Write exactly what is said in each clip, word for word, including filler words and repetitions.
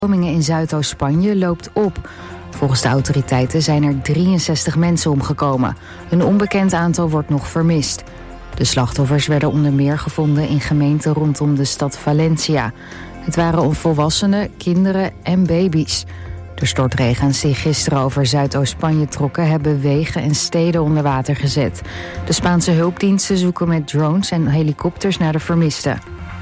in Zuidoost-Spanje loopt op. Volgens de autoriteiten zijn er drieënzestig mensen omgekomen. Een onbekend aantal wordt nog vermist. De slachtoffers werden onder meer gevonden in gemeenten rondom de stad Valencia. Het waren volwassenen, kinderen en baby's. De stortregens die gisteren over Zuidoost-Spanje trokken hebben wegen en steden onder water gezet. De Spaanse hulpdiensten zoeken met drones en helikopters naar de vermisten.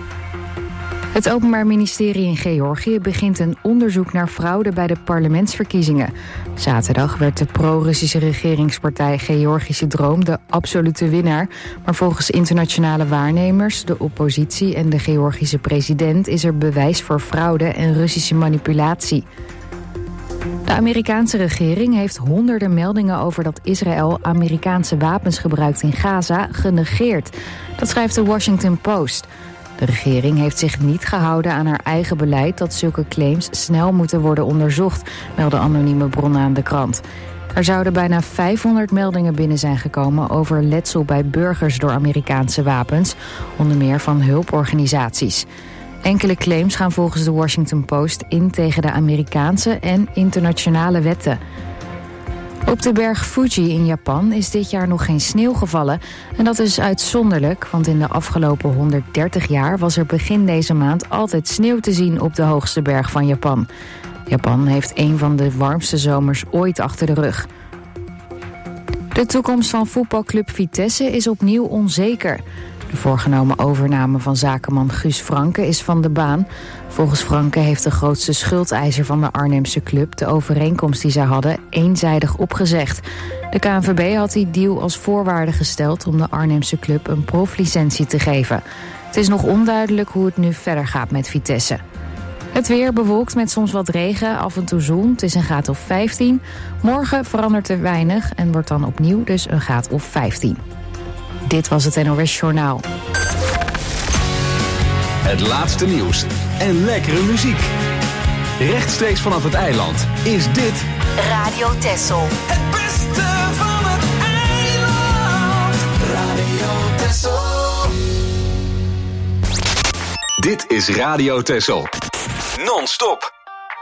Het Openbaar Ministerie in Georgië begint een onderzoek naar fraude bij de parlementsverkiezingen. Zaterdag werd de pro-Russische regeringspartij Georgische Droom de absolute winnaar. Maar volgens internationale waarnemers, de oppositie en de Georgische president is er bewijs voor fraude en Russische manipulatie. De Amerikaanse regering heeft honderden meldingen over dat Israël Amerikaanse wapens gebruikt in Gaza genegeerd. Dat schrijft de Washington Post. De regering heeft zich niet gehouden aan haar eigen beleid dat zulke claims snel moeten worden onderzocht, melden anonieme bronnen aan de krant. Er zouden bijna vijfhonderd meldingen binnen zijn gekomen over letsel bij burgers door Amerikaanse wapens, onder meer van hulporganisaties. Enkele claims gaan volgens de Washington Post in tegen de Amerikaanse en internationale wetten. Op de berg Fuji in Japan is dit jaar nog geen sneeuw gevallen. En dat is uitzonderlijk, want in de afgelopen honderddertig jaar was er begin deze maand altijd sneeuw te zien op de hoogste berg van Japan. Japan heeft een van de warmste zomers ooit achter de rug. De toekomst van voetbalclub Vitesse is opnieuw onzeker. De voorgenomen overname van zakenman Guus Franke is van de baan. Volgens Franke heeft de grootste schuldeiser van de Arnhemse club de overeenkomst die zij hadden eenzijdig opgezegd. De K N V B had die deal als voorwaarde gesteld om de Arnhemse club een proflicentie te geven. Het is nog onduidelijk hoe het nu verder gaat met Vitesse. Het weer bewolkt met soms wat regen, af en toe zon. Het is een graad of vijftien. Morgen verandert er weinig en wordt dan opnieuw dus een graad of vijftien. Dit was het N O S Journaal. Het laatste nieuws en lekkere muziek. Rechtstreeks vanaf het eiland is dit Radio Texel. Het beste van het eiland. Radio Texel. Dit is Radio Texel. Non-stop.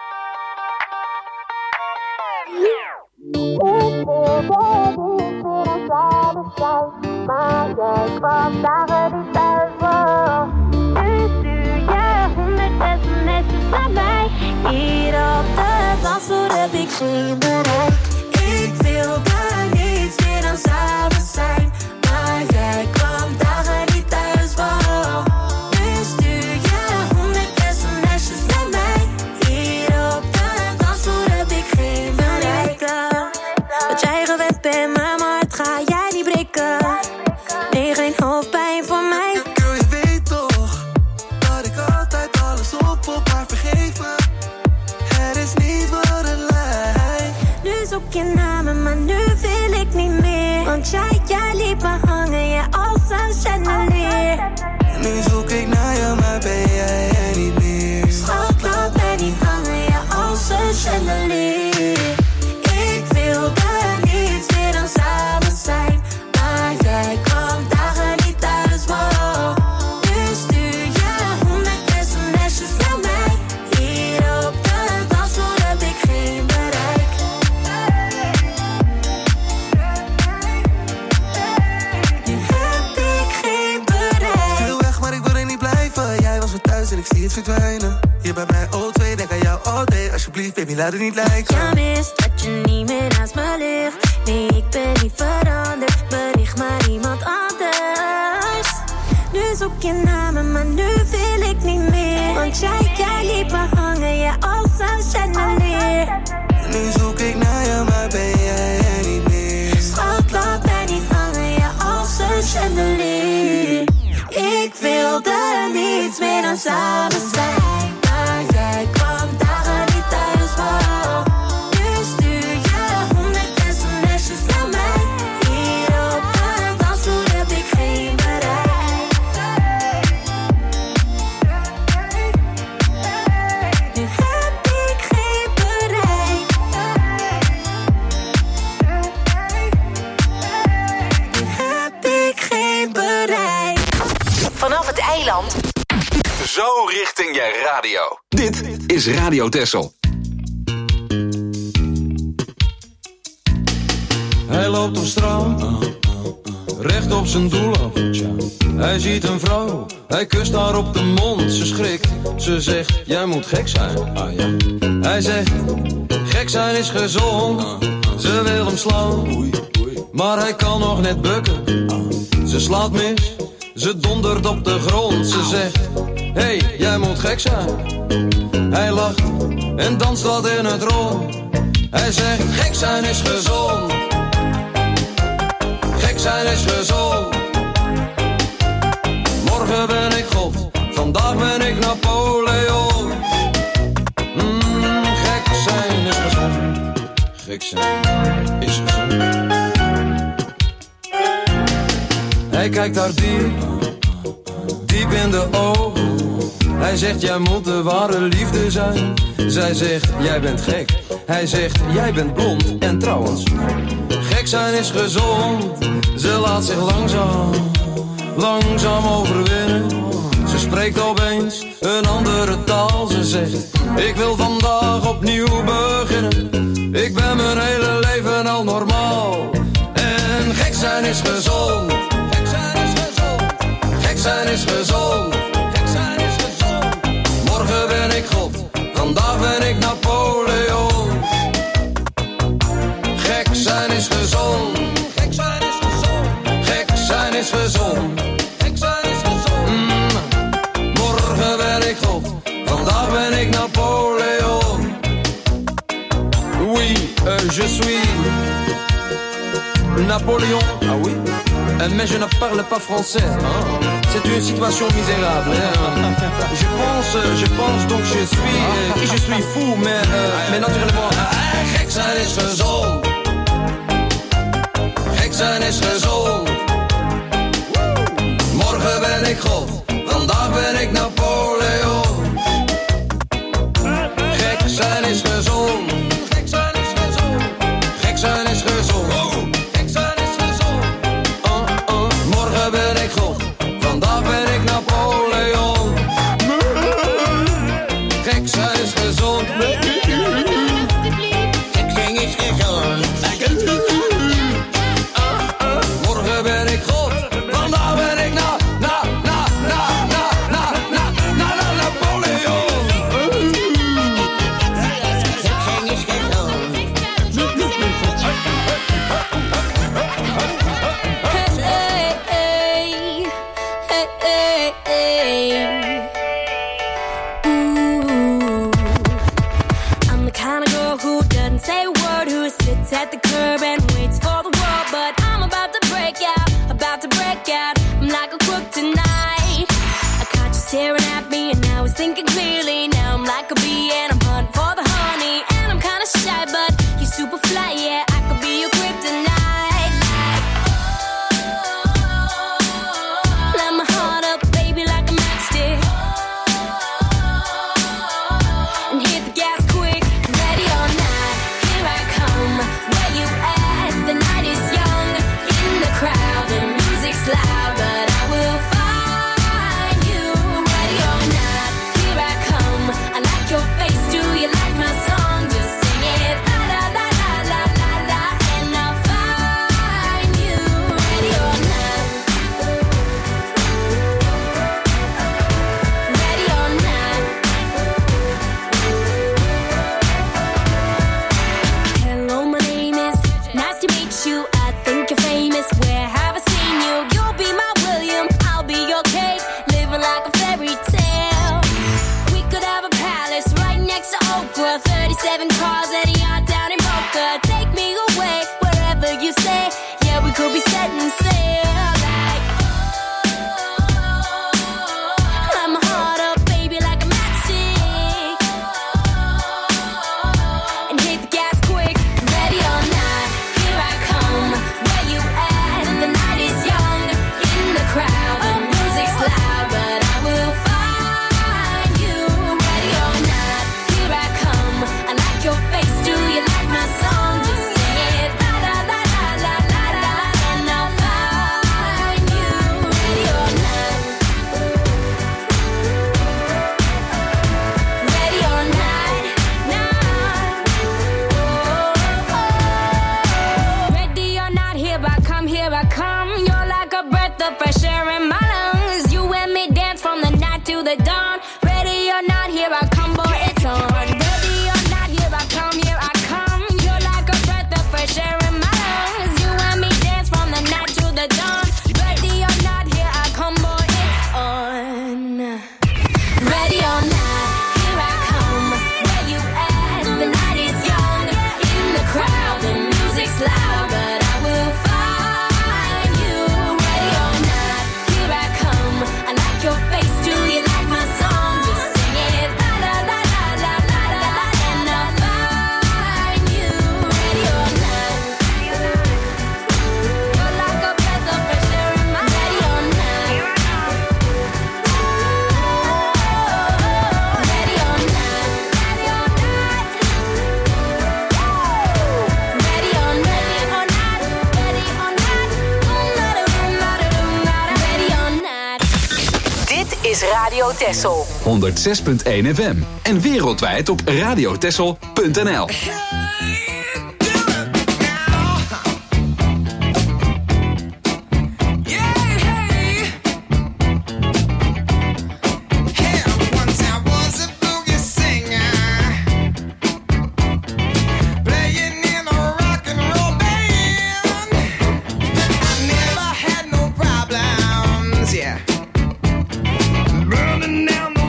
Maar jij kwam dagen niet thuis voor. Nu stuur je honderd sms'jes naar mij. Hier op de dansvloer heb ik geen bereik. Ik wilde niets meer dan samen zijn. Maar jij kwam dagen niet thuis voor. Nu stuur je honderd sms'jes naar mij. Hier op de dansvloer heb ik geen bereik. Wat jij gewend bent, maar mijn hart ga jij niet breken. Nee, geen hoofdpijn voor mij. Girl, je weet toch dat ik altijd alles opvop, maar vergeef me. Het is niet wat het lijkt. Nu zoek je naar me, maar nu wil ik niet meer. Want jij, jij liet me hangen, ja, als een chandelier. Nu zoek ik naar je, maar ben jij er niet meer. Schat, laat mij niet hangen, ja, als een chandelier. Ik wilde niets meer dan samen zijn. Maar jij kwam dagen niet thuis, wow. Nu stuur je honderd sms'jes naar mij. Hier op de dansvloer heb ik geen bereik. Nu heb ik geen bereik. Veel weg, maar ik wil er niet blijven. Jij was weer thuis en ik zie het verdwijnen. Hier bij mij O twee, denk aan jou all day. Alsjeblieft, baby, laat het niet lijken. Ja, mis dat je niet meer naast me ligt. Nee, ik ben niet veranderd. Bericht maar iemand anders. Nu zoek je naar me, maar nu wil ik niet meer. Want jij, jij liet me hangen, ja, als een chandelier. Nu zoek ik naar je, maar ben jij er niet meer. Schat, laat mij niet hangen, ja, als een chandelier. Ik wilde niets meer dan samen zijn. Maar jij kwam dagen niet thuis, wow. Nu stuur je honderd sms'jes naar mij. Hier op de dansvloer heb ik geen bereik. Nu heb ik geen bereik. Nu heb ik geen bereik. Vanaf het eiland. Zo richting Stichting Je Radio. Dit is Radio Texel. Hij loopt op straat, recht op zijn doel af. Hij ziet een vrouw, hij kust haar op de mond. Ze schrikt, ze zegt, jij moet gek zijn. Hij zegt, gek zijn is gezond. Ze wil hem slaan, maar hij kan nog net bukken. Ze slaat mis, ze dondert op de grond. Ze zegt, hey, jij moet gek zijn. Hij lacht en danst wat in het rond. Hij zegt, gek zijn is gezond. Gek zijn is gezond. Morgen ben ik God, vandaag ben ik Napoleon. Mm, gek zijn is gezond. Gek zijn is gezond. Hij kijkt haar diep, diep in de ogen. Hij zegt, jij moet de ware liefde zijn. Zij zegt, jij bent gek. Hij zegt, jij bent blond. En trouwens, gek zijn is gezond. Ze laat zich langzaam, langzaam overwinnen. Ze spreekt opeens een andere taal. Ze zegt, ik wil vandaag opnieuw beginnen. Ik ben mijn hele leven al normaal. En gek zijn is gezond. Gek zijn is gezond. Gek zijn is gezond. Gek zijn is gezond. Morgen ben ik God, vandaag ben ik Napoleon. Gek zijn is gezond. Gek zijn is gezond. Gek zijn is gezond. Gek zijn is gezond. Mm. Morgen ben ik God, vandaag ben ik Napoleon. Oui, euh, je suis Napoléon. Ah oui? Euh, mais je ne parle pas français. Hein? C'est une situation misérable. Hein? Je pense, je pense donc je suis, euh, et je suis fou, mais, euh, mais naturellement. Ah, gek zijn is gezond. Gek zijn is gezond. Morgen ben ik God, vandaag ben ik Napoleon. Gek zijn is gezond. Gek zijn is gezond. Gek zijn is gezond. Gek zijn is gezond. Uh, uh. Morgen ben ik God, vandaag ben ik Napoleon. Gek zijn is gezond. Gek zijn is gezond. Morgen ben ik God, vandaag ben ik na, na, na, na, na, na, na, na, na, Napoleon. Gek zijn is gezond. Hey, hey, hey, hey, hey. Ooh. I'm the kind of girl who doesn't say a word, who sits at the curb and waits for the world. But I'm about to break out, about to break out. I'm like a crook tonight. I caught you staring at me and I was thinking clearly. Now I'm like a bee and I'm hunting for the honey. And I'm kinda shy, but you're super fly, yeah. I could be your kryptonite. Light my heart up, baby, like a matchstick. And hit the gas quick, ready or not. Here I come, where you at? The night is young, in the crowd. The music's loud, but I will find you. Ready or not, here I come. I like your face, do you like my song? Just sing it, la la la la la la la, and I'll find you. Ready or not. Ready or not. Hello, my name is. Nice to meet you. I think you're famous. Where have I seen you? You'll be my William. I'll be your Kate. Living like a fairy tale. We could have a palace right next to Oprah. thirty-seven cars at a yacht down in Boca. Take me away wherever you say. Yeah, we could be setting sail. Like, light my heart up, baby, like a matchstick. And hit the gas quick, ready or not. Here I come, where you at? The night is young, in the crowd. The music's loud, but I will find you. Ready or not, here I come. I like your face, do you like my song? Just sing it, la la la la la la la, and I'll find Radio Texel. honderdzes punt één F M. En wereldwijd op radiotexel punt n l.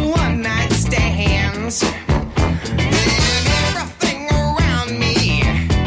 Everything around me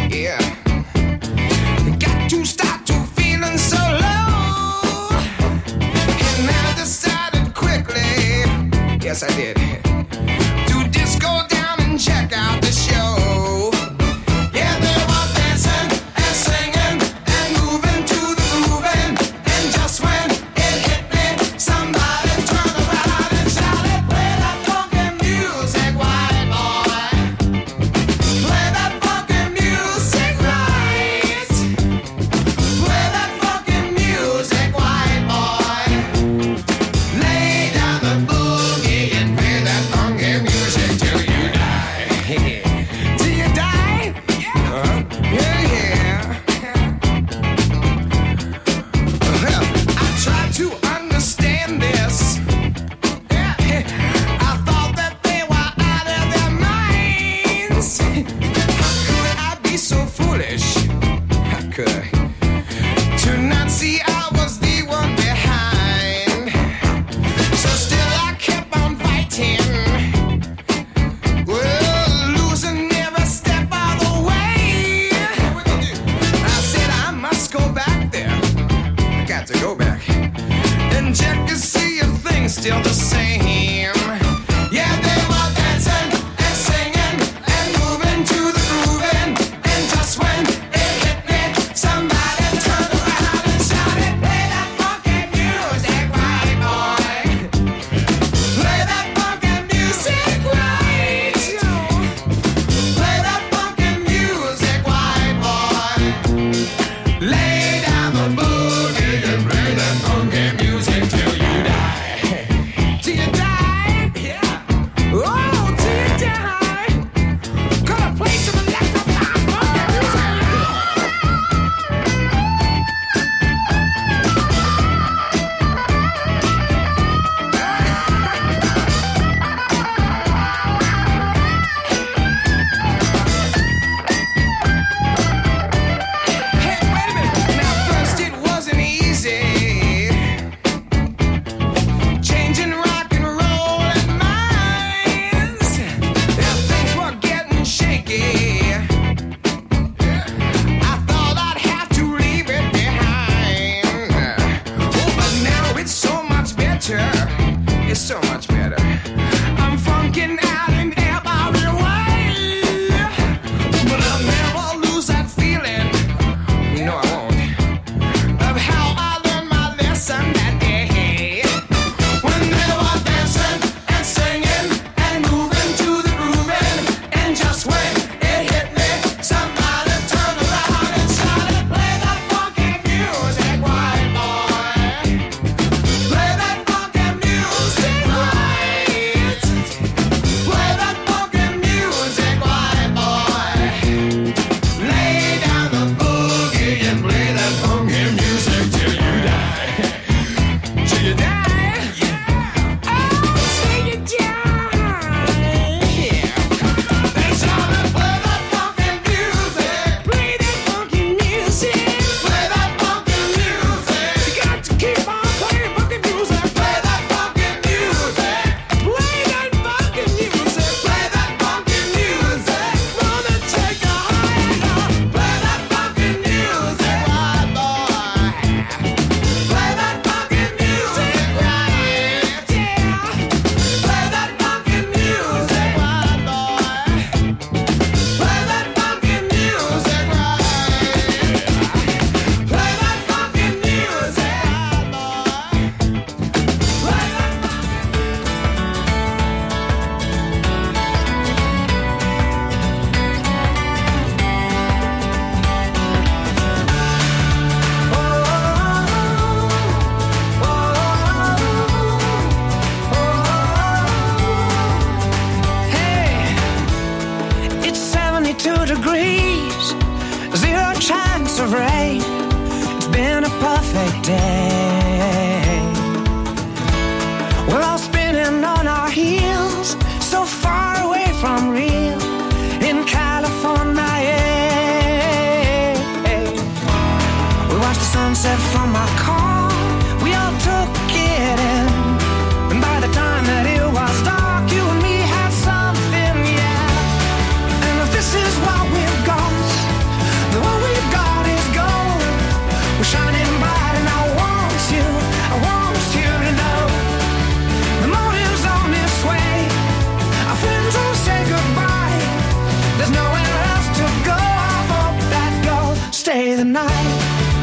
thirty-two degrees, zero chance of rain. It's been a perfect day. We're all spinning on our heels, so far away from real in California. Yeah. We watched the sunset from our car, we all took it in, and by the time that it was dark, you and me had something, yeah. And if this is what we've got, then what we've got is gold. We're shining bright and I want you, I want you to know the morning's on its way. Our friends all say goodbye, there's nowhere else to go. I hope that you'll stay the night.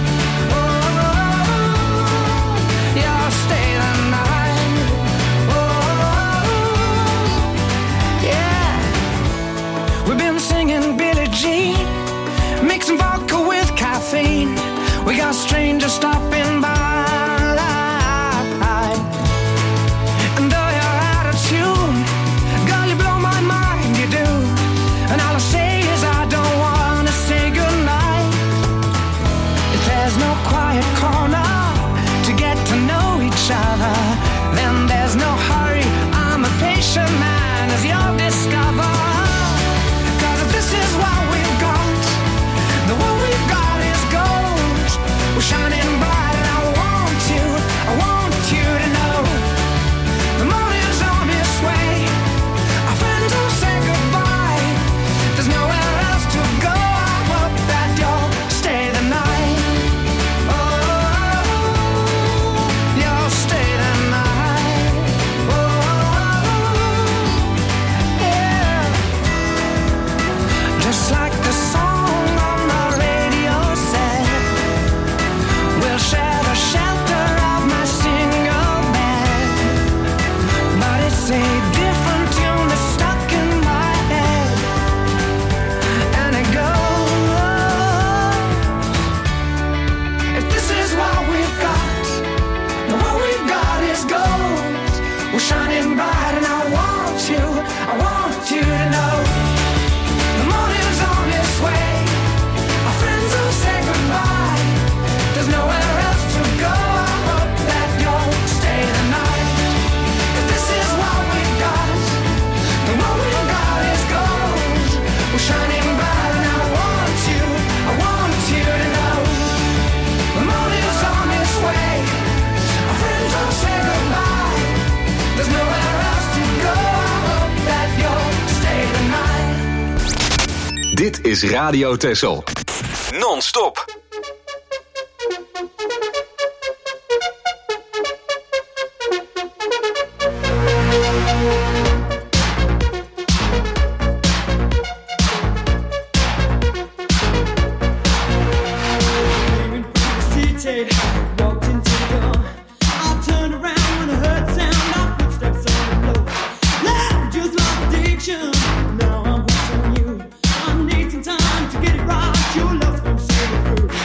Mixing vodka with caffeine, we got strangers stopping by. And though you're out of tune, girl, you blow my mind, you do. And all I say is I don't wanna say goodnight. If there's no quiet corner to get to know each other, then there's no hurry, I'm a patient man, as you'll discover. Cause if this is what we've got, the what we've got is gold. We're shining bright and I want you, I want you to know the morning's on its way. Our friends will say goodbye, there's nowhere else to go. I hope that you'll stay the night. Oh, you'll stay the night. Oh, yeah. Just like the song on the radio said, we'll share the shelter of my single bed. But it's a different tune that's stuck in my head, and it goes, if this is what we've got, then what we've got is gold. We're shining bright and I want you, I want you to know the morning's on its way. Our friends will say goodbye, there's nowhere else to go. I hope that you'll stay the night. If this is what we've got, then what we've got is gold. We're shining bright and I want you, I want you to know the morning's on its way. Our friends will say goodbye, there's nowhere else to go. I hope that you'll stay the night. Dit is Radio Texel. Non-stop. Seated, walked into the door. I turned around when I heard the sound of footsteps on the floor. Loud, just like addiction. Now I'm hooked on you. I need some time to get it right. Your love's gonna see me through.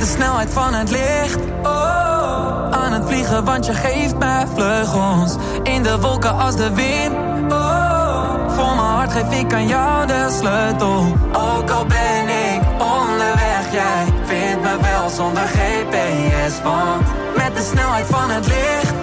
de snelheid van het licht. Oh, aan het vliegen, want je geeft mij vleugels. In de wolken als de wind. Oh, voor mijn hart geef ik aan jou de sleutel. Ook al ben ik onderweg, jij vindt me wel zonder G P S. Want met de snelheid van het licht.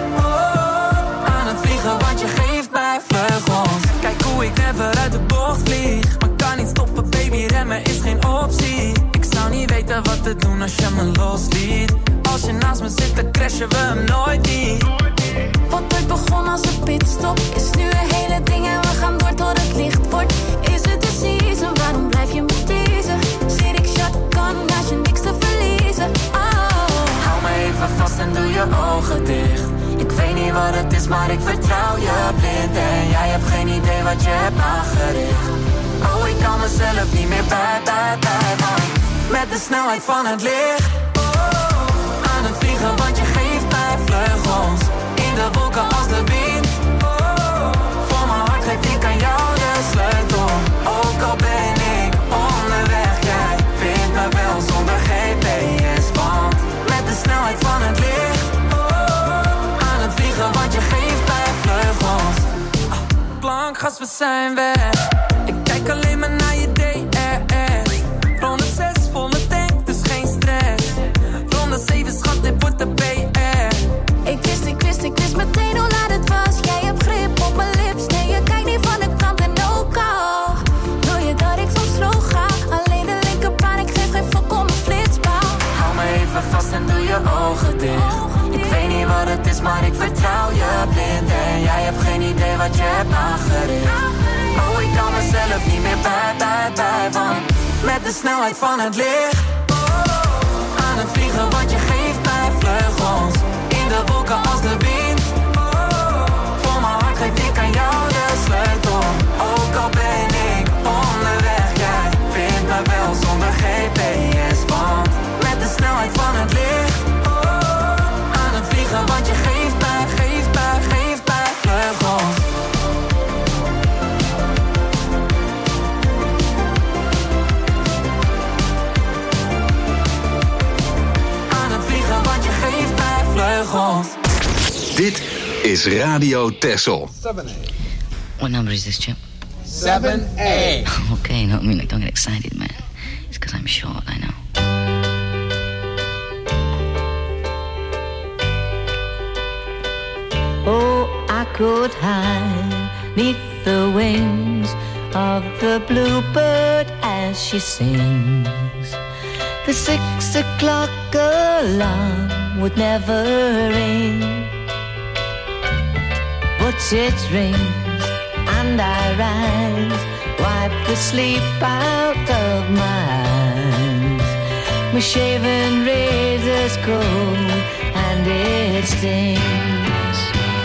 Oh, aan het vliegen, want je geeft mij vleugels. Kijk hoe ik never uit de bocht vlieg. Maar kan niet stoppen, baby, remmen is geen optie. Ik zou niet weten wat te doen als je me losliet. Als je naast me zit, dan crashen we hem nooit niet. Wat ooit begon als een pitstop is nu een hele ding en we gaan door tot het licht wordt. Is het de season, waarom blijf je me teasen? Zit ik shotgun, naast je niks te verliezen. Oh. Hou me even vast en doe je ogen dicht. Ik weet niet wat het is, maar ik vertrouw je blind. En jij hebt geen idee wat je hebt aangericht. Oh, ik kan mezelf niet meer bij, bij, bij. Want met de snelheid van het licht. Oh, aan het vliegen, want je geeft mij vleugels. In de wolken als de wind. Oh, voor mijn hart geef ik aan jou de sleutel. Ook al ben ik onderweg, jij vindt me wel zonder G P S. Want met de snelheid van het licht. Oh, aan het vliegen, want je geeft mij vleugels. Oh, klankgas, we zijn weg. Ik kijk alleen maar naar je D R S. Ronde zes, volle tank, dus geen stress. Ronde zeven, schat, dit wordt de B R. Ik wist, ik wist, ik wist meteen hoe laat het was. Jij hebt grip op mijn lips, nee, je kijkt niet van de kant en ook al. Wil je dat ik soms slow ga? Alleen de linkerbaan, ik geef geen fuck om een flitspaal. Hou me even vast en doe je ogen dicht. Ik weet niet wat het is, maar ik vertrouw je blind. En jij hebt geen idee wat je hebt aangericht. Oh, ik kan mezelf niet meer bij, bij, bij. Want met de snelheid van het licht. Oh, aan het vliegen, want je geeft mij vleugels. In de wolken als de wind. Oh, voor mijn hart geef ik aan jou de sleutel. Ook al ben ik onderweg, jij vindt me wel zonder G P S. Want met de snelheid van het licht. Oh, aan het vliegen, want je geeft mij, geeft mij, geeft mij vleugels. Want je geeft mij vleugels. Dit is Radio Texel. seven A. What number is this, Chip? seven A. Okay, no, I mean, like, don't get excited, man. It's because I'm short, I know. Oh, I could hide neath the wings of the bluebird as she sings. The six o'clock alarm would never ring, but it rings and I rise, wipe the sleep out of my eyes. My shaven razor's cold and it stings.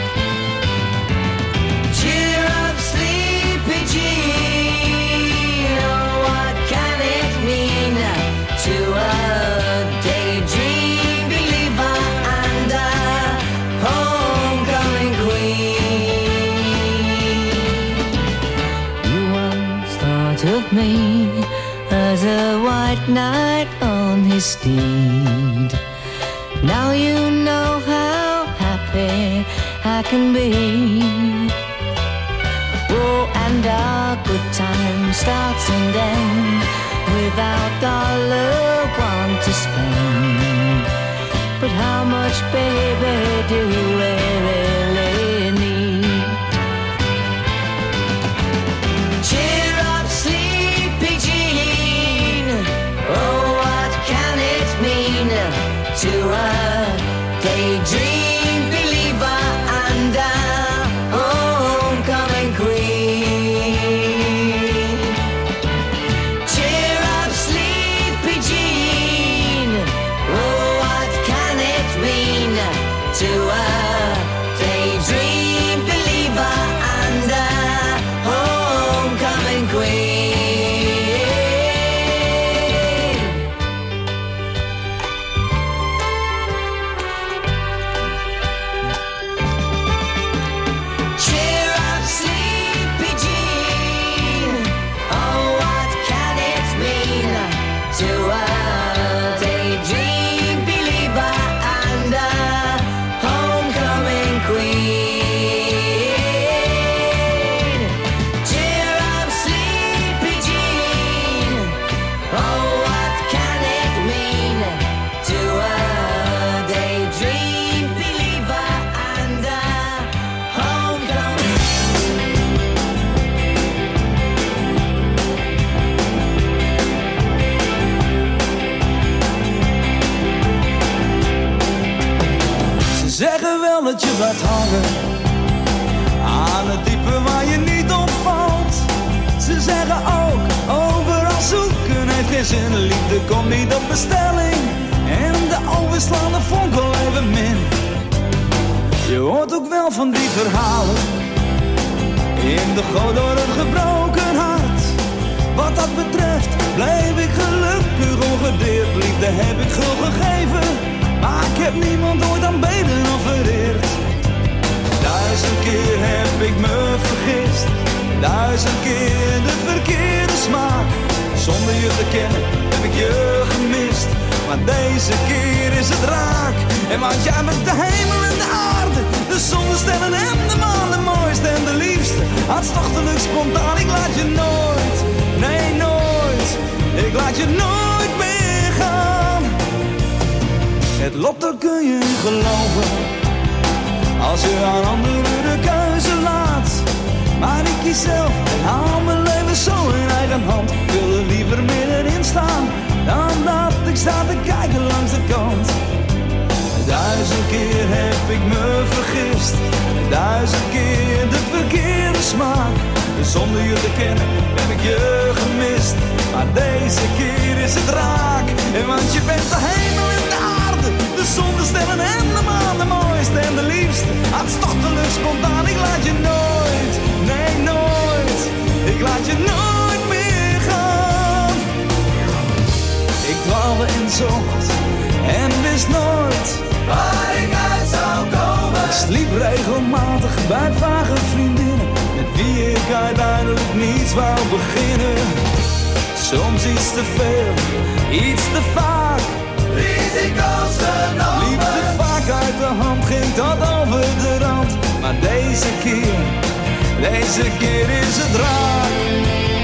Cheer up, sleepy Jean, oh, what can it mean to a daydream believer and a homecoming queen? You once thought of me as a white knight on his steed. Now you know how happy I can be. Oh, and our good time starts and ends without dollar one to spend. But how much, baby, do we really need? Cheer up, sleepy Jean, oh, what can it mean to a daydream believer and a homecoming queen? Cheer up, sleepy Jean, oh, what can it mean to a daydream believer and a homecoming queen? dat je blijft hangen aan het diepe waar je niet op valt. Ze zeggen ook, overal zoeken heeft geen zin. Liefde komt niet op bestelling en de overslaande vonk wel even min. Je hoort ook wel van die verhalen in de goot door een gebroken hart. Wat dat betreft bleef ik gelukkig ongedeerd. Liefde heb ik gul gegeven, maar ik heb niemand ooit aanbeden of vereerd. Duizend keer heb ik me vergist, duizend keer de verkeerde smaak. Zonder je te kennen heb ik je gemist, maar deze keer is het raak. En want jij bent de hemel en de aarde, de zon, de sterren en de maan, de mooiste en de liefste. Hartstochtelijk spontaan, ik laat je nooit, nee nooit, ik laat je nooit meer gaan. Het lot, daar kun je in geloven, als je aan anderen de keuze laat. Maar ik kies zelf en hou mijn leven zo in eigen hand. Ik wil er liever middenin staan, dan dat ik sta te kijken langs de kant. Duizend keer heb ik me vergist, duizend keer de verkeerde smaak. Zonder je te kennen heb ik je gemist, maar deze keer is het raak. En want je bent de hemel en de aarde, de zon, de sterren en de maan, de mooiste en de liefste. Hartstochtelijk spontaan, ik laat je nooit, nee nooit, ik laat je nooit meer gaan. Ik dwaalde en zocht en wist nooit waar ik uit zou komen. Ik sliep regelmatig bij vage vriendinnen, met wie ik uiteindelijk niets wou beginnen. Soms iets te veel, iets te vaak, risico's genomen. Liefde vaak uit de hand, ging tot over de rand. Maar deze keer, deze keer is het raak.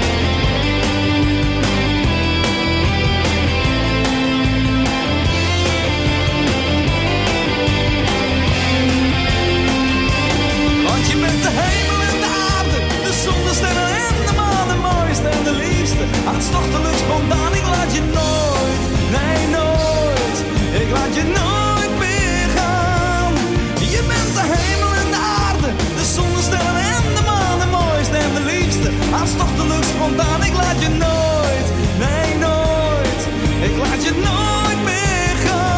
Je bent de hemel en de aarde, de zon, de sterren en de maan, de mooiste en de liefste. Hartstochtelijk spontaan, ik laat je nooit, nee nooit, ik laat je nooit meer gaan. Je bent de hemel en de aarde, de zon, de sterren en de maan, de mooiste en de liefste. Hartstochtelijk spontaan, ik laat je nooit, nee nooit, ik laat je nooit meer gaan.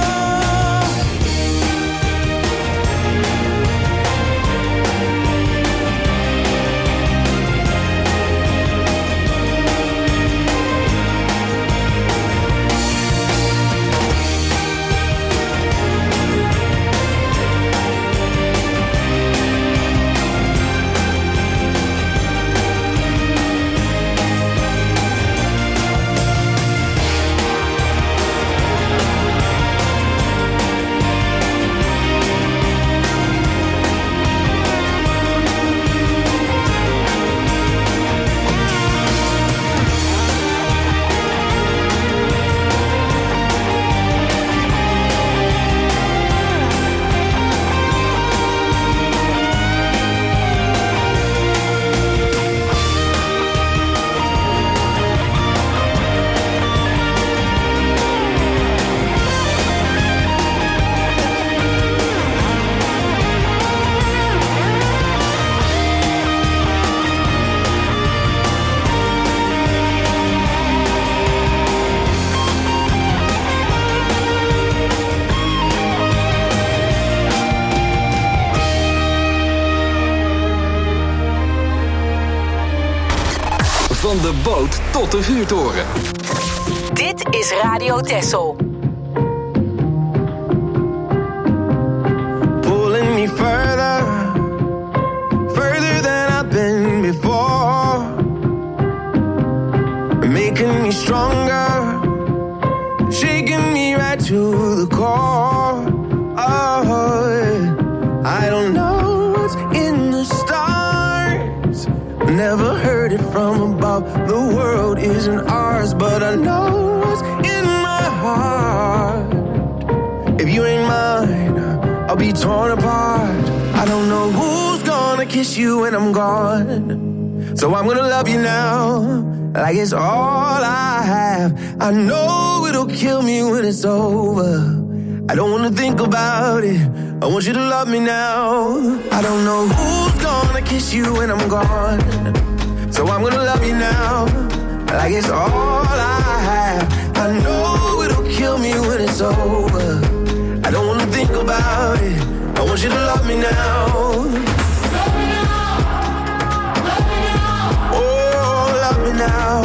Van de boot tot de vuurtoren. Dit is Radio Texel. Pulling me further, further than I've been before. Making me stronger, shaking me right to the core. Oh, I don't know what's in the stars. Never heard it from above. The world isn't ours, but I know what's in my heart. If you ain't mine, I'll be torn apart. I don't know who's gonna kiss you when I'm gone. So I'm gonna love you now, like it's all I have. I know it'll kill me when it's over. I don't wanna think about it, I want you to love me now. I don't know who's gonna kiss you when I'm gone, so I'm gonna love you now, like it's all I have. I know it'll kill me when it's over. I don't wanna think about it. I want you to love me now. Love me now. Love me now. Oh, love me now.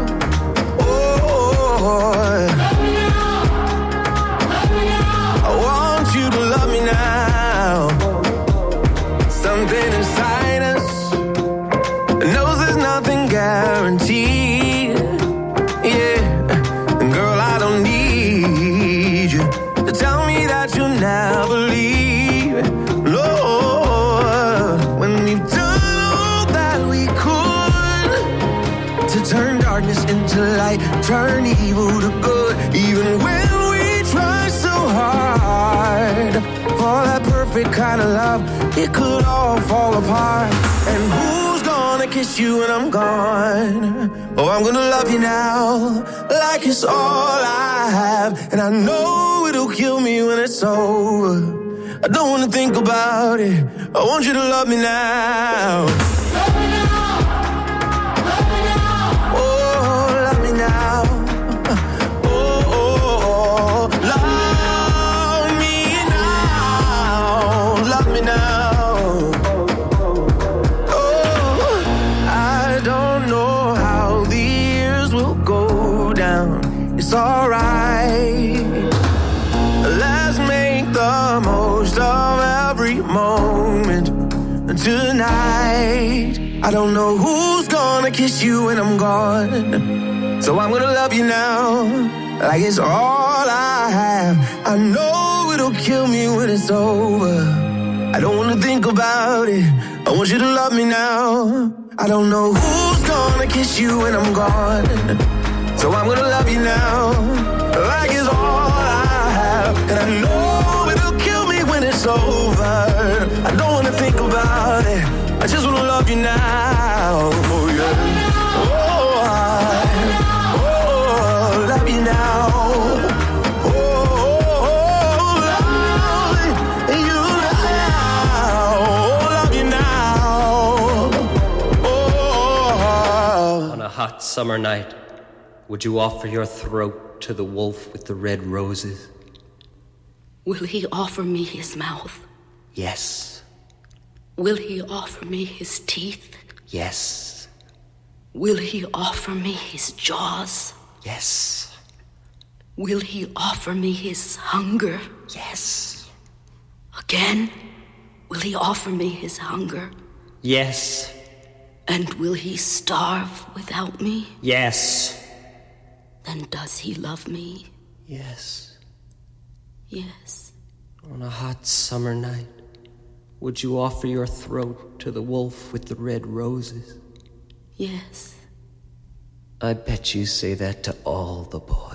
Oh, love me now. Love me now. I want you to love me now. Something inside us knows there's nothing guaranteed. Yeah, girl, I don't need you to tell me that you'll never leave. Lord, when we've done all that we could to turn darkness into light, turn evil to good, even when we try so hard for that perfect kind of love, it could all fall apart. And who's gonna kiss you when I'm gone? Oh, I'm gonna love you now, like it's all I have. And I know it'll kill me when it's over. I don't wanna think about it. I want you to love me now. Love me now. Love me now. Oh, love me now. Oh, oh, oh. Love me now. Love me now. Oh, I don't know how the years will go down. It's alright. Let's make the most of every moment tonight. I don't know who's gonna kiss you when I'm gone, so I'm gonna love you now, like it's all I have. I know it'll kill me when it's over. I don't wanna think about it. I want you to love me now. I don't know who's gonna kiss you when I'm gone, so I'm gonna love you now, like it's all I have. And I know it'll kill me when it's over. I don't wanna think about it. I just wanna love you now. Oh yeah. Oh, I, oh, love you now. Oh, oh, oh, love you now. Oh, love you now. Oh. On a hot summer night, would you offer your throat to the wolf with the red roses? Will he offer me his mouth? Yes. Will he offer me his teeth? Yes. Will he offer me his jaws? Yes. Will he offer me his hunger? Yes. Again, will he offer me his hunger? Yes. And will he starve without me? Yes. Then does he love me? Yes. Yes. On a hot summer night, would you offer your throat to the wolf with the red roses? Yes. I bet you say that to all the boys.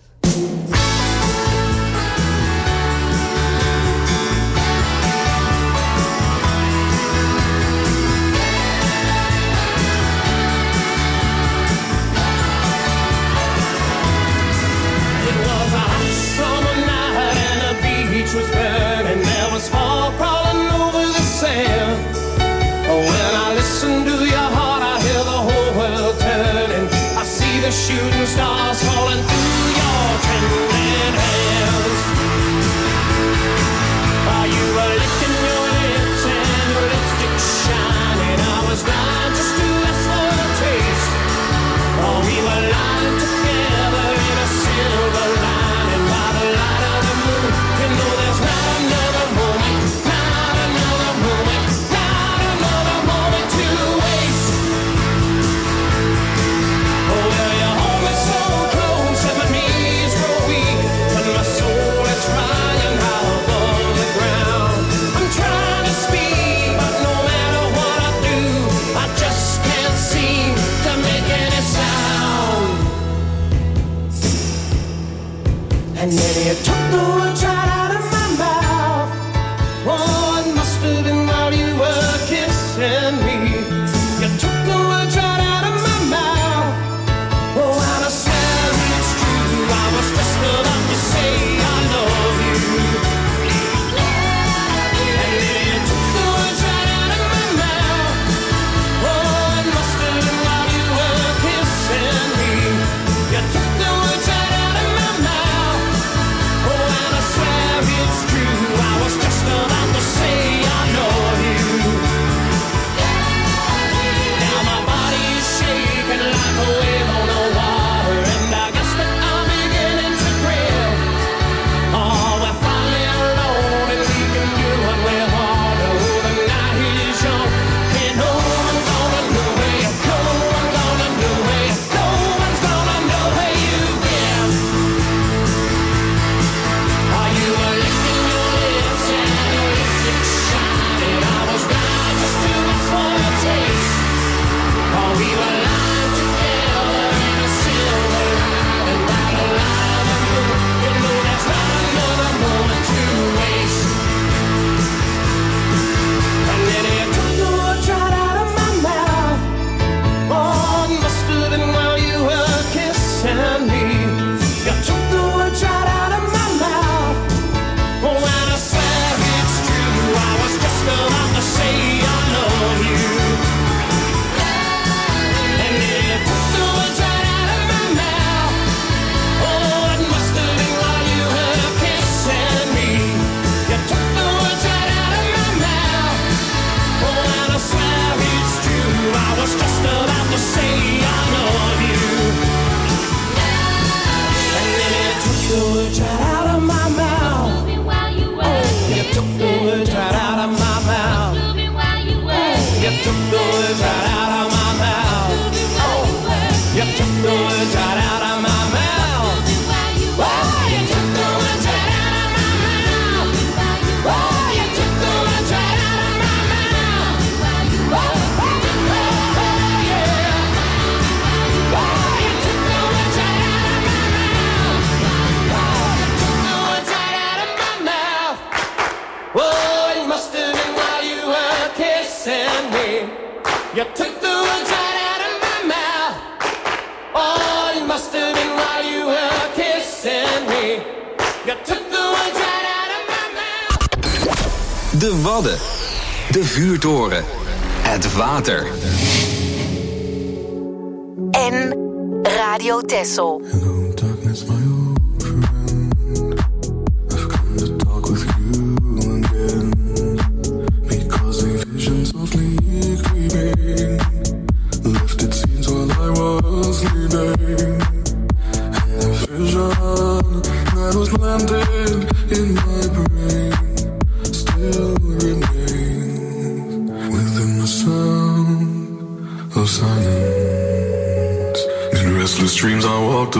Was burning, there was fog crawling over the sand. When I listen to your heart, I hear the whole world turning. I see the shooting stars falling through your trembling hands. While you were licking your lips and your lipstick shining, I was blind just to ask for a taste. Oh, we were lying together in a silver lining by the light of the moon. You know there's not another moment, not another moment, not another moment to waste. Oh, well, you hold me so close and my knees grow weak, and my soul is flying high above the ground. I'm trying to speak, but no matter what I do, I just can't seem to make any sound. And then you took the words right out of my mouth. Oh, it must have been while you were kissing me. You took the words right out of my mouth. Oh, and I swear it's true. I was just about to say I love you. De Wadden. De vuurtoren. Het water. En Radio Texel. Hello, darkness, my old friend. I've come to talk with you again. Because a vision softly creeping left its scenes while I was sleeping. And the vision that was planted in my brain still remains within the sound of silence. In restless dreams I walked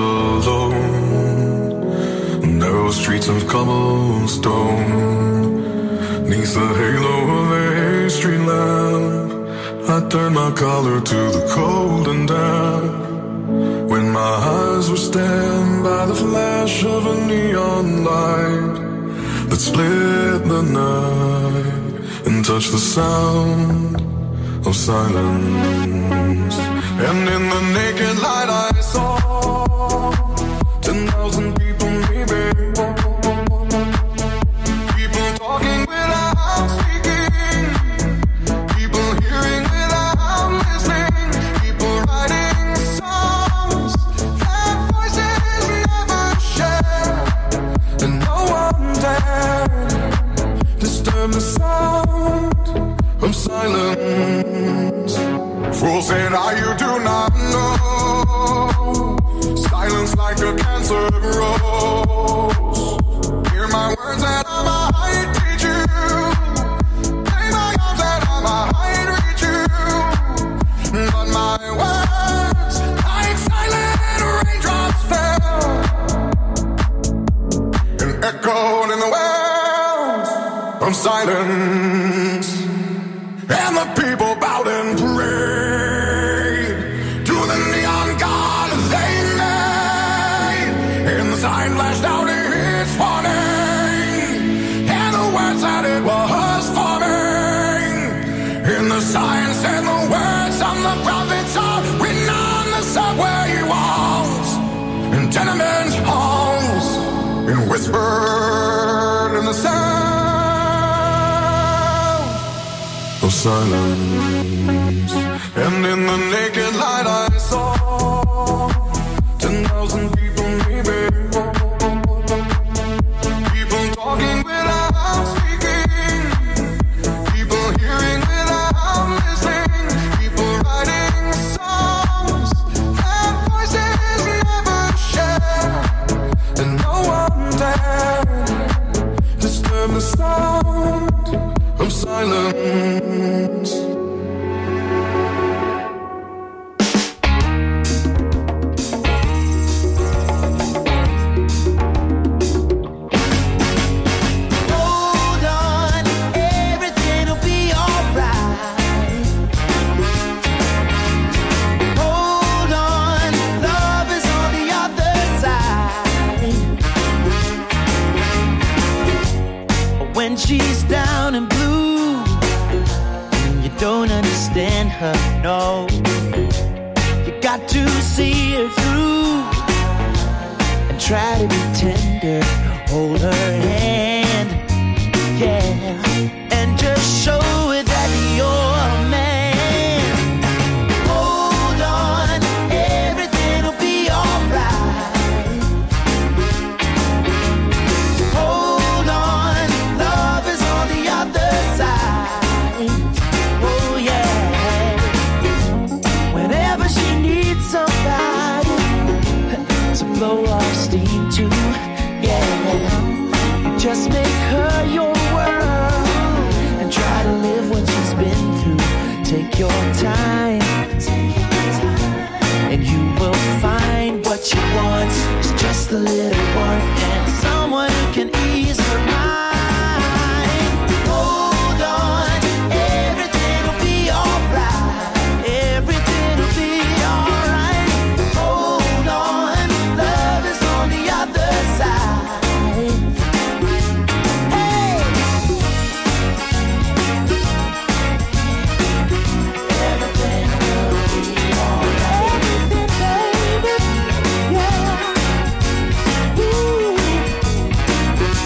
alone, narrow streets of cobblestone. Neath the halo of a street lamp, I turned my collar to the cold and damp. When my eyes were stabbed by the flash of a neon light that split the night and touched the sound of silence. And in the naked light I saw ten thousand people maybe, people talking without speaking, people hearing without listening, people writing songs that voices never share, and no one dared disturb the sound of silence. Fool said, I you do not know. Silence like a cancer grows. Hear my words that I might teach you. Play my arms that I might reach you. But my words, like silent raindrops, fell and echoed in the wells of silence. And the people bowed and prayed to the neon god they made. And the sign flashed out its warning, and the words that it was forming. And the sign said the words of the prophets are written on the subway walls and tenement halls, and whispered in the sound of silence. And in the naked light I saw ten thousand people maybe, people talking without speaking, people hearing without listening, people writing songs that voices never share, and no one dared disturb the sound of silence. Hold on, everything'll be alright. Hold on, love is on the other side. When she's down and blue, and you don't understand her, no. You got to see her through and try to be tender. Hold her hand, yeah, and just show her that you're a man. Hold on, everything'll be alright. Hold on, love is on the other side. Oh yeah. Whenever she needs somebody to blow off steam to, yeah, you just make her your world and try to live what she's been through. Take your time, and you will find what she wants. It's just a little work and someone who can ease her mind. Hold on, everything'll be alright. Everything'll be alright. Hold on, love is on the other side. Hey! Everything will be alright. Everything, baby, yeah. Ooh.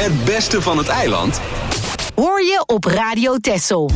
Het beste van het eiland hoor je op Radio Texel.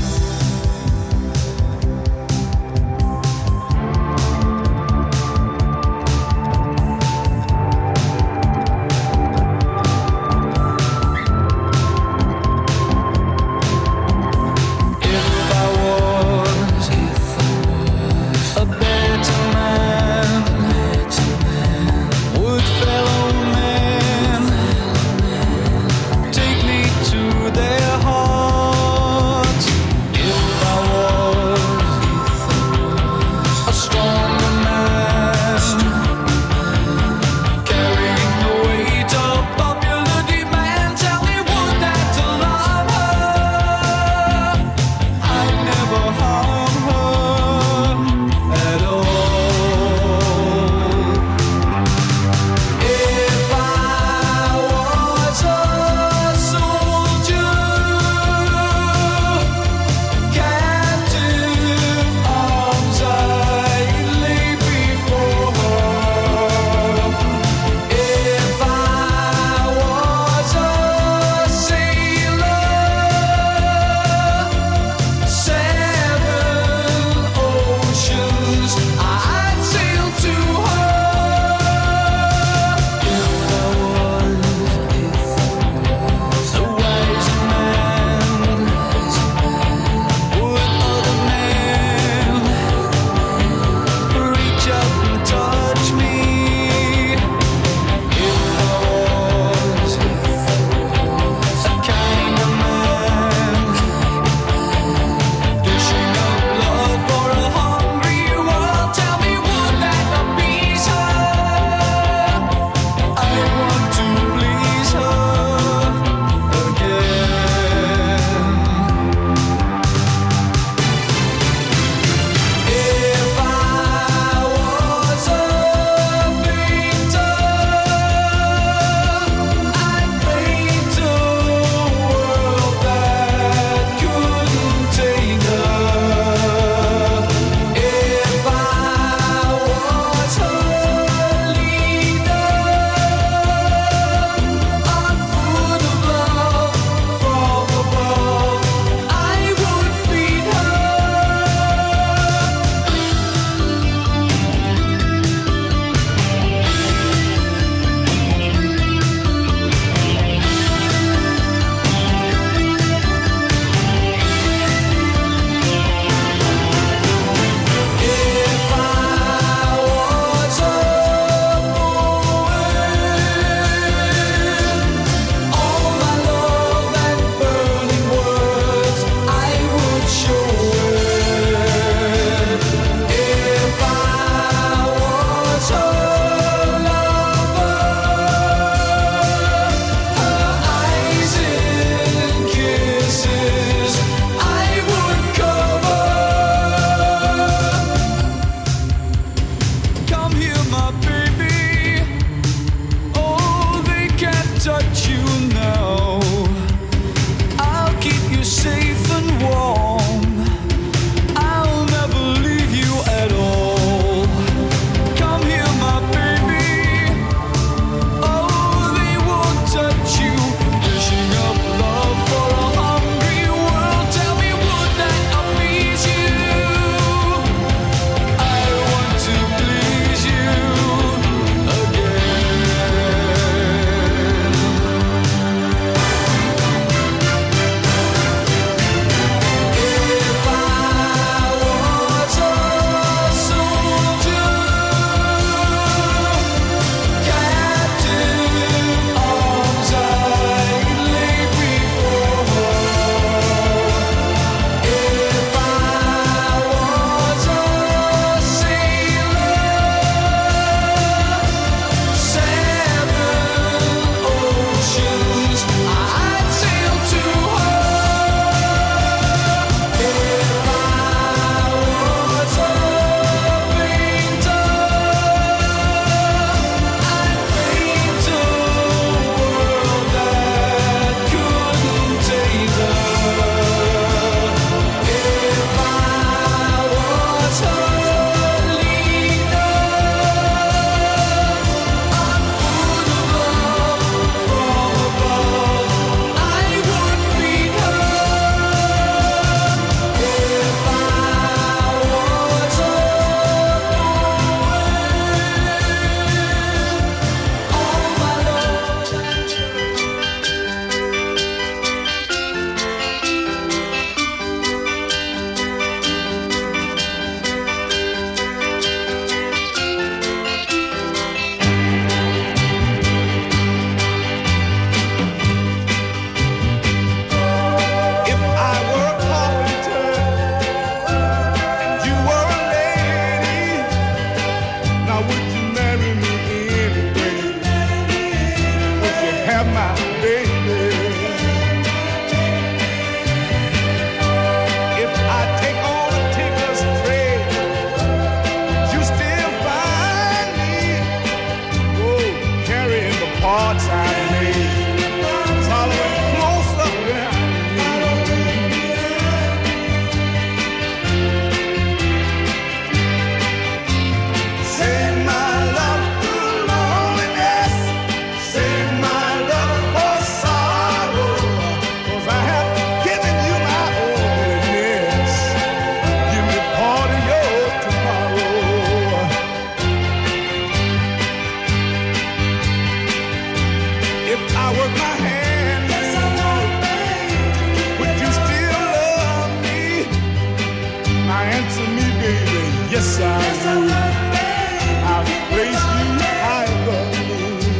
me, baby. Yes, I will. I'll place you high above me.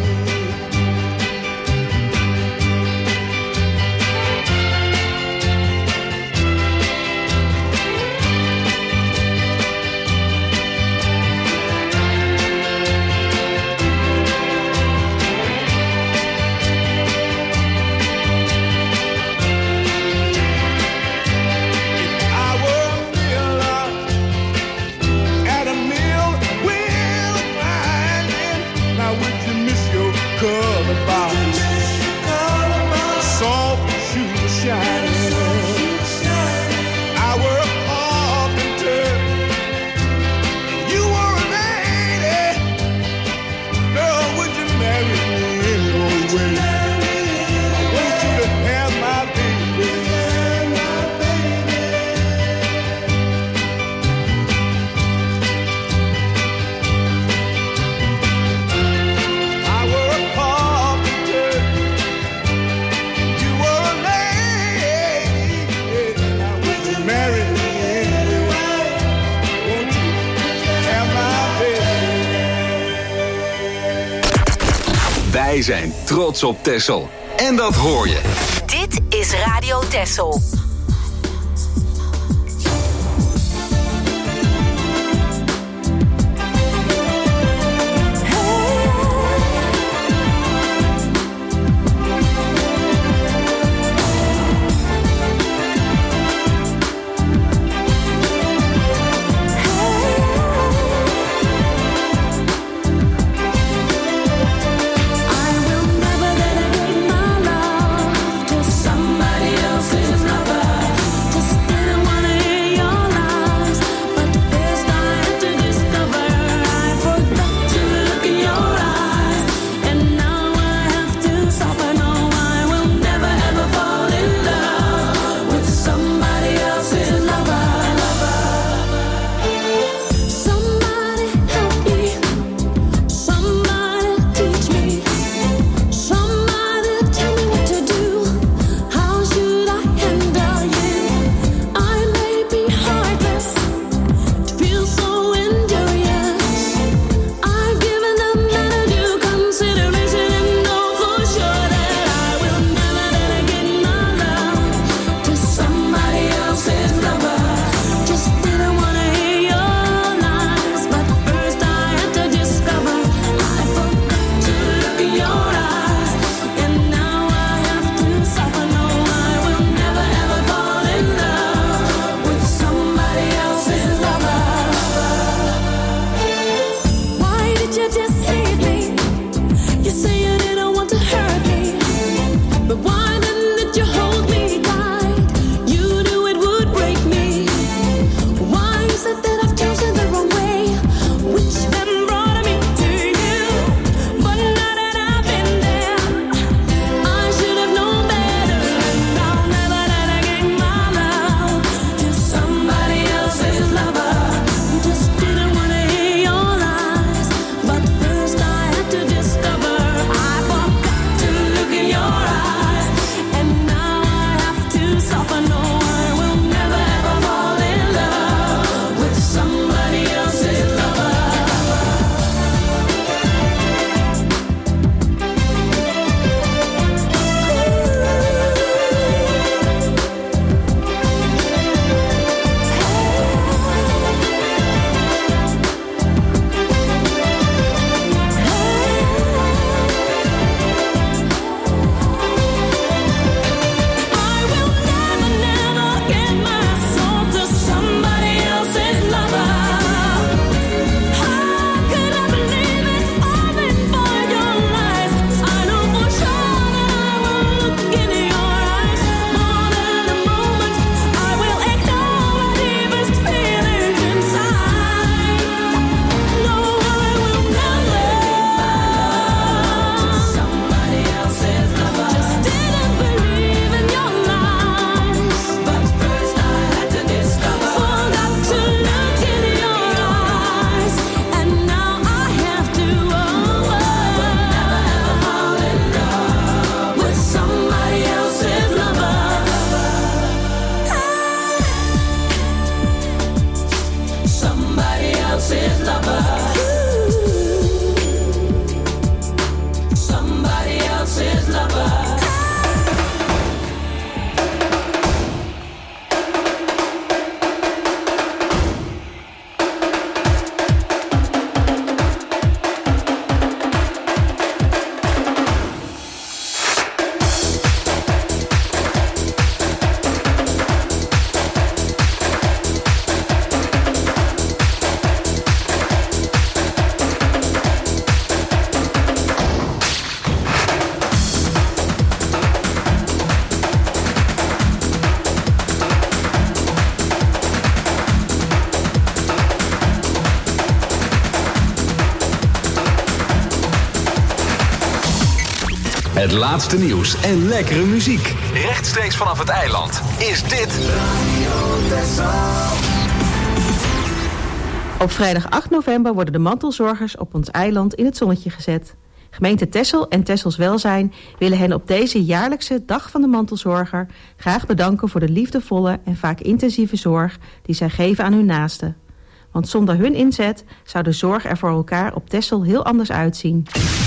Wij zijn trots op Texel. En dat hoor je. Dit is Radio Texel. Somebody else's lover. somebody else's lover. Somebody else's lover. Het laatste nieuws en lekkere muziek. Rechtstreeks vanaf het eiland is dit Radio Texel. Op vrijdag acht november worden de mantelzorgers op ons eiland in het zonnetje gezet. Gemeente Texel en Texels Welzijn willen hen op deze jaarlijkse Dag van de Mantelzorger graag bedanken voor de liefdevolle en vaak intensieve zorg die zij geven aan hun naasten. Want zonder hun inzet zou de zorg er voor elkaar op Texel heel anders uitzien.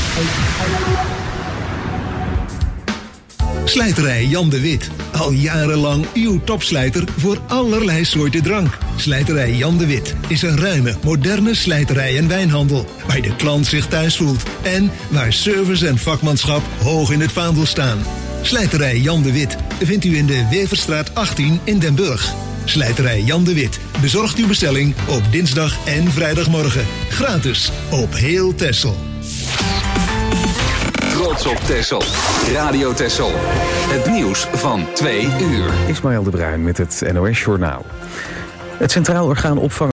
Slijterij Jan de Wit. Al jarenlang uw topslijter voor allerlei soorten drank. Slijterij Jan de Wit is een ruime, moderne slijterij en wijnhandel. Waar de klant zich thuis voelt. En waar service en vakmanschap hoog in het vaandel staan. Slijterij Jan de Wit vindt u in de Weverstraat achttien in Den Burg. Slijterij Jan de Wit bezorgt uw bestelling op dinsdag en vrijdagmorgen. Gratis op heel Texel. Trots op Texel. Radio Texel. Het nieuws van twee uur. Ismaël de Bruin met het N O S Journaal. Het Centraal Orgaan Opvang